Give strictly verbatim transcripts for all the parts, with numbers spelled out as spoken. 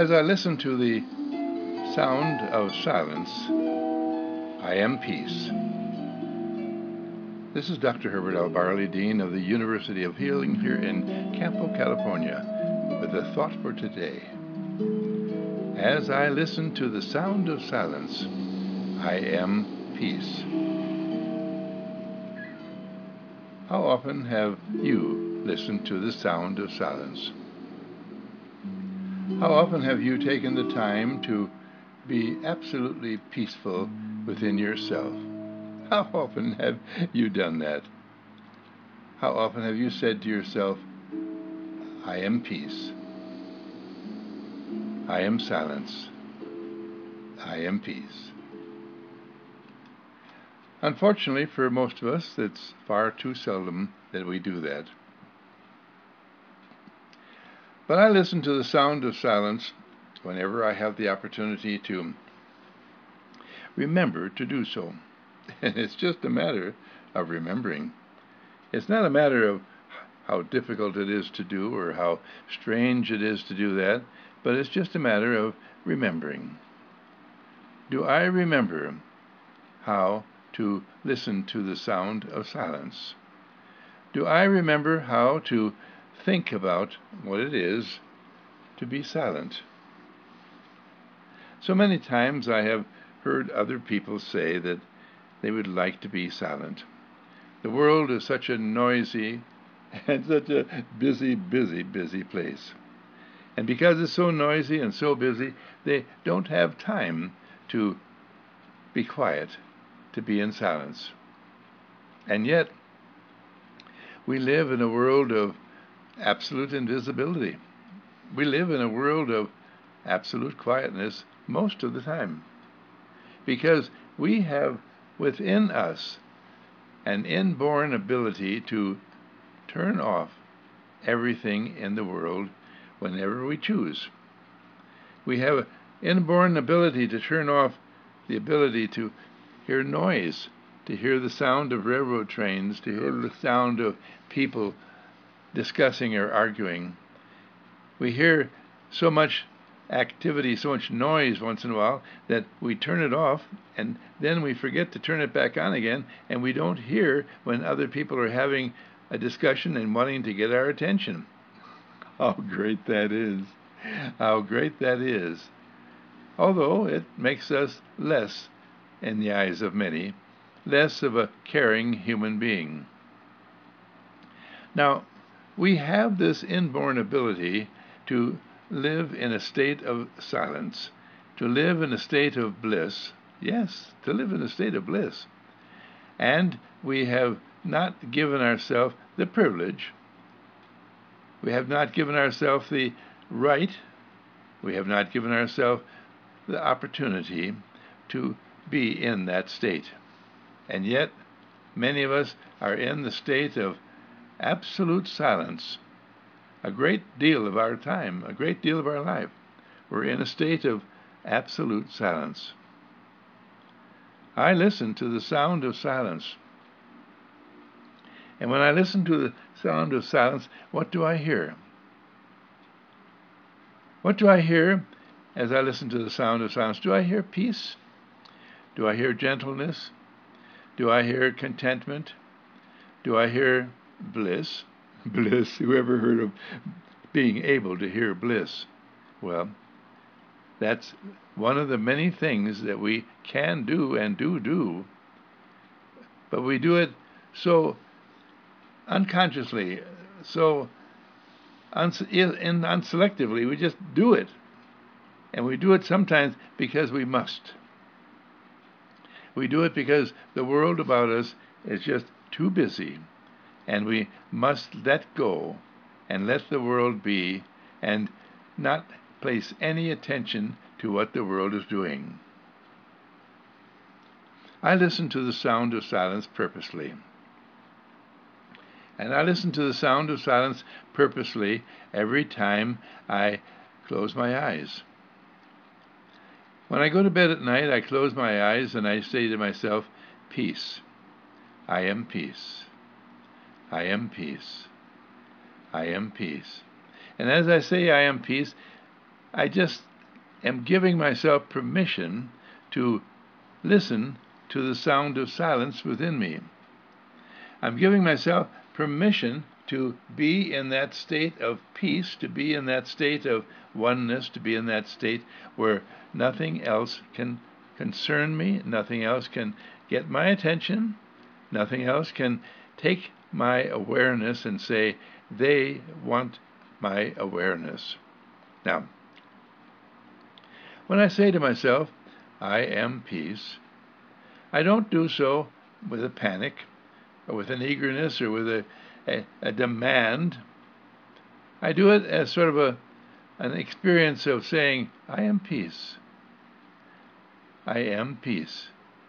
As I listen to the sound of silence, I am peace. This is Doctor Herbert L. Barley, Dean of the University of Healing here in Campo, California, with a thought for today. As I listen to the sound of silence, I am peace. How often have you listened to the sound of silence? How often have you taken the time to be absolutely peaceful within yourself? How often have you done that? How often have you said to yourself, I am peace. I am silence. I am peace. Unfortunately, for most of us, it's far too seldom that we do that. But I listen to the sound of silence whenever I have the opportunity to remember to do so. And it's just a matter of remembering. It's not a matter of how difficult it is to do or how strange it is to do that, but it's just a matter of remembering. Do I remember how to listen to the sound of silence? Do I remember how to think about what it is to be silent? So many times I have heard other people say that they would like to be silent. The world is such a noisy and such a busy, busy, busy place. And because it's so noisy and so busy, they don't have time to be quiet, to be in silence. And yet, we live in a world of absolute invisibility. We live in a world of absolute quietness most of the time, because we have within us an inborn ability to turn off everything in the world whenever we choose. We have an inborn ability to turn off the ability to hear noise, to hear the sound of railroad trains, to hear the sound of people discussing or arguing. We hear so much activity, so much noise once in a while that we turn it off, and then we forget to turn it back on again, and we don't hear when other people are having a discussion and wanting to get our attention. How great that is. How great that is. Although it makes us less, in the eyes of many, less of a caring human being. Now, we have this inborn ability to live in a state of silence, to live in a state of bliss. Yes, to live in a state of bliss. And we have not given ourselves the privilege, we have not given ourselves the right, we have not given ourselves the opportunity to be in that state. And yet, many of us are in the state of absolute silence a great deal of our time, a great deal of our life. We're in a state of absolute silence. I listen to the sound of silence. And when I listen to the sound of silence, what do I hear? What do I hear as I listen to the sound of silence? Do I hear peace? Do I hear gentleness? Do I hear contentment? Do I hear bliss? Bliss, who ever heard of being able to hear bliss? Well, that's one of the many things that we can do and do do, but we do it so unconsciously, so uns- and unselectively. We just do it, and we do it sometimes because we must. We do it because the world about us is just too busy, and we must let go and let the world be and not place any attention to what the world is doing. I listen to the sound of silence purposely. And I listen to the sound of silence purposely every time I close my eyes. When I go to bed at night, I close my eyes and I say to myself, peace. I am peace. I am peace. I am peace. And as I say I am peace, I just am giving myself permission to listen to the sound of silence within me. I'm giving myself permission to be in that state of peace, to be in that state of oneness, to be in that state where nothing else can concern me, nothing else can get my attention, nothing else can take my awareness and say, they want my awareness. Now, when I say to myself, I am peace, I don't do so with a panic, or with an eagerness, or with a, a, a demand. I do it as sort of a, an experience of saying, I am peace. I am peace.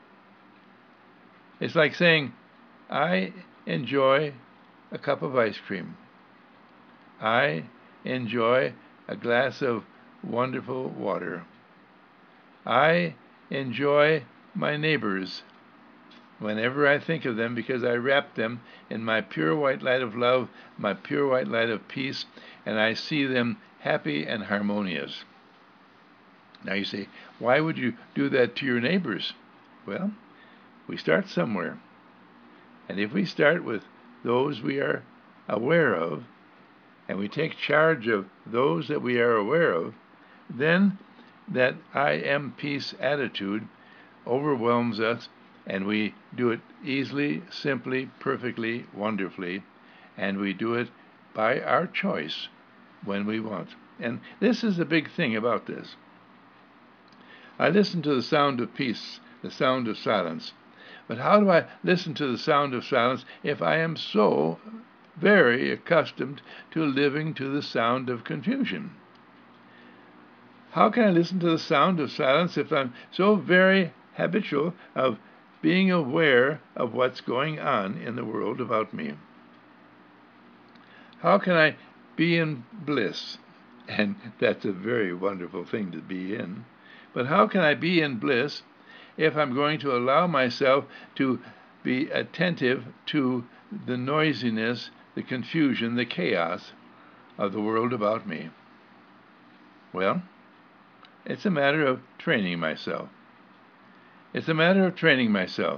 It's like saying, I enjoy a cup of ice cream. I enjoy a glass of wonderful water. I enjoy my neighbors whenever I think of them, because I wrap them in my pure white light of love, my pure white light of peace, and I see them happy and harmonious. Now you say, why would you do that to your neighbors? Well, we start somewhere. And if we start with those we are aware of, and we take charge of those that we are aware of, then that I am peace attitude overwhelms us, and we do it easily, simply, perfectly, wonderfully, and we do it by our choice when we want. And this is the big thing about this. I listen to the sound of peace, the sound of silence. But how do I listen to the sound of silence if I am so very accustomed to living to the sound of confusion? How can I listen to the sound of silence if I'm so very habitual of being aware of what's going on in the world about me? How can I be in bliss? And that's a very wonderful thing to be in. But how can I be in bliss if I'm going to allow myself to be attentive to the noisiness, the confusion, the chaos of the world about me? Well, it's a matter of training myself. It's a matter of training myself.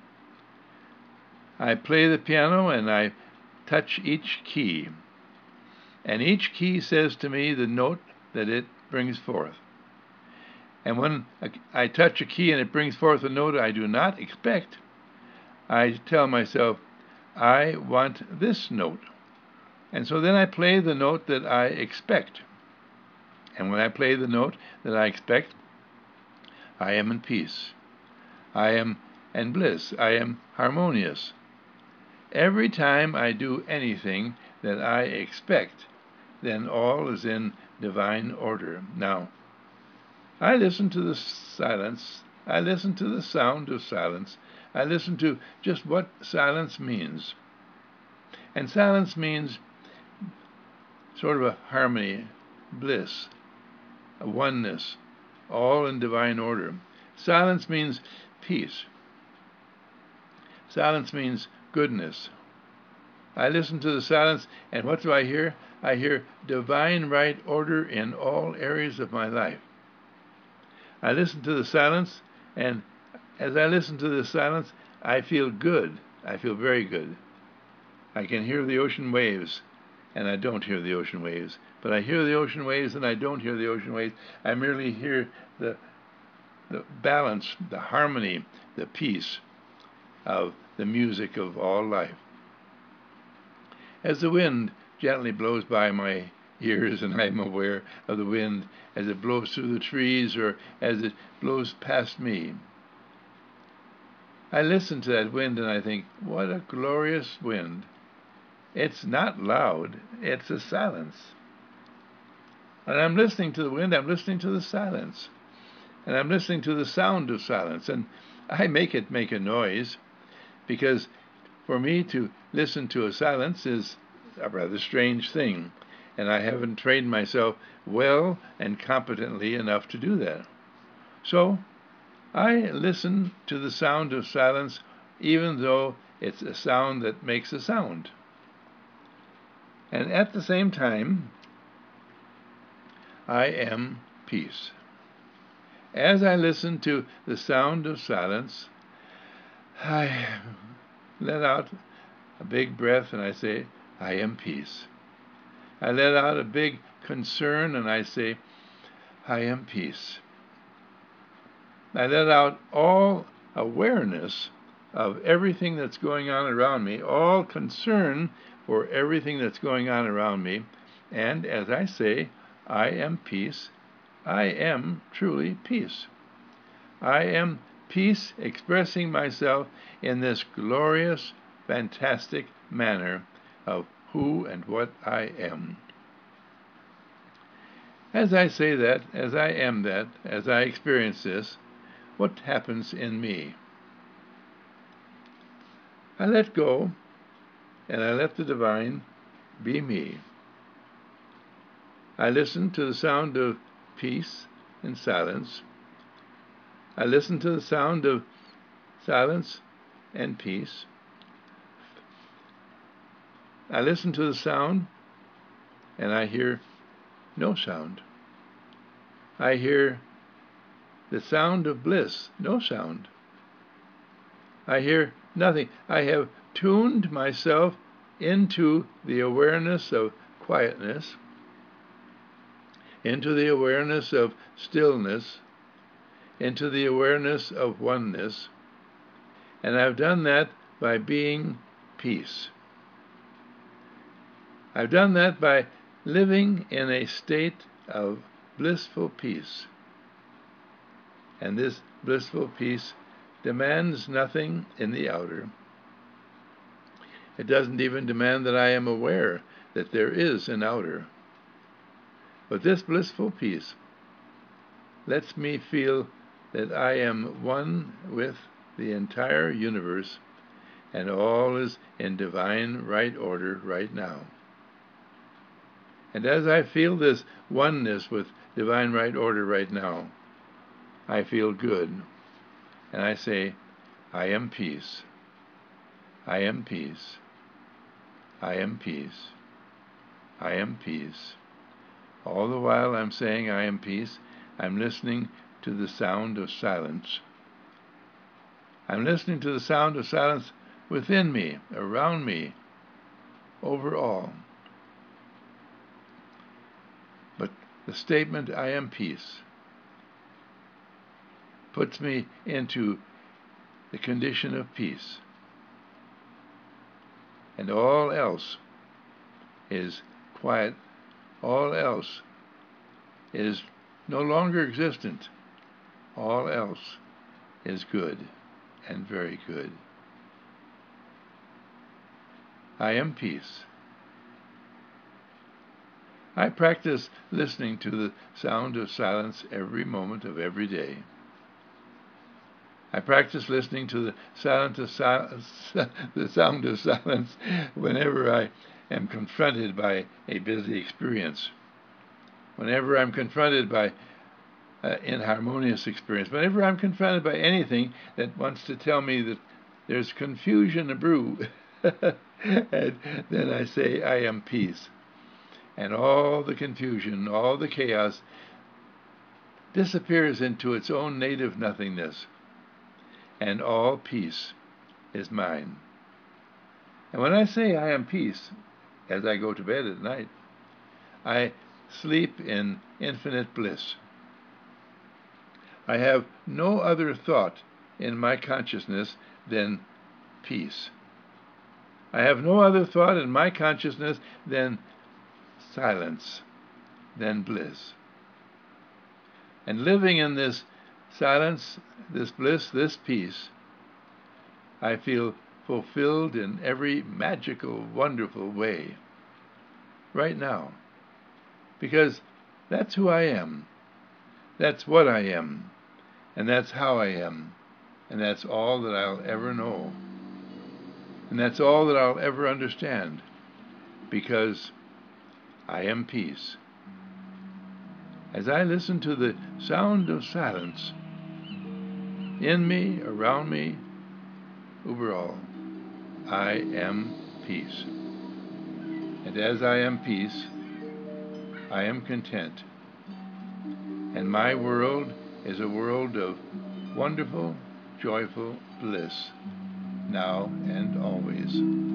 I play the piano and I touch each key. And each key says to me the note that it brings forth. And when I touch a key and it brings forth a note I do not expect, I tell myself, I want this note. And so then I play the note that I expect. And when I play the note that I expect, I am in peace. I am in bliss. I am harmonious. Every time I do anything that I expect, then all is in divine order. Now, I listen to the silence. I listen to the sound of silence. I listen to just what silence means. And silence means sort of a harmony, bliss, a oneness, all in divine order. Silence means peace. Silence means goodness. I listen to the silence, and what do I hear? I hear divine right order in all areas of my life. I listen to the silence, and as I listen to the silence, I feel good. I feel very good. I can hear the ocean waves, and I don't hear the ocean waves. But I hear the ocean waves, and I don't hear the ocean waves. I merely hear the, the balance, the harmony, the peace of the music of all life. As the wind gently blows by my ears, and I'm aware of the wind as it blows through the trees or as it blows past me, I listen to that wind and I think, what a glorious wind. It's not loud, it's a silence. And I'm listening to the wind, I'm listening to the silence. And I'm listening to the sound of silence. And I make it make a noise, because for me to listen to a silence is a rather strange thing. And I haven't trained myself well and competently enough to do that. So I listen to the sound of silence, even though it's a sound that makes a sound. And at the same time, I am peace. as I listen to the sound of silence, I let out a big breath and I say, I am peace. I let out a big concern and I say, I am peace. I let out all awareness of everything that's going on around me, all concern for everything that's going on around me, and as I say, I am peace, I am truly peace. I am peace expressing myself in this glorious, fantastic manner of who and what I am. As I say that, as I am that, as I experience this, what happens in me? I let go, and I let the divine be me. I listen to the sound of peace and silence. I listen to the sound of silence and peace. I listen to the sound, and I hear no sound. I hear the sound of bliss, no sound. I hear nothing. I have tuned myself into the awareness of quietness, into the awareness of stillness, into the awareness of oneness, and I've done that by being peace. I've done that by living in a state of blissful peace. And this blissful peace demands nothing in the outer. It doesn't even demand that I am aware that there is an outer. But this blissful peace lets me feel that I am one with the entire universe, and all is in divine right order right now. And as I feel this oneness with divine right order right now, I feel good. And I say, I am peace. I am peace. I am peace. I am peace. All the while I'm saying I am peace, I'm listening to the sound of silence. I'm listening to the sound of silence within me, around me, over all. But the statement, I am peace, puts me into the condition of peace. And all else is quiet. All else is no longer existent. All else is good and very good. I am peace. I practice listening to the sound of silence every moment of every day. I practice listening to the sound of silence, the sound of silence whenever I am confronted by a busy experience, whenever I'm confronted by an inharmonious experience, whenever I'm confronted by anything that wants to tell me that there's confusion a brew, and then I say, I am peace. And all the confusion, all the chaos disappears into its own native nothingness, and all peace is mine. And when I say I am peace, as I go to bed at night, I sleep in infinite bliss. I have no other thought in my consciousness than peace. I have no other thought in my consciousness than silence, than bliss. And living in this silence, this bliss, this peace, I feel fulfilled in every magical, wonderful way, right now. Because that's who I am. That's what I am. And that's how I am. And that's all that I'll ever know. And that's all that I'll ever understand. Because I am peace. As I listen to the sound of silence, in me, around me, over all, I am peace. And as I am peace, I am content. And my world is a world of wonderful, joyful bliss, now and always.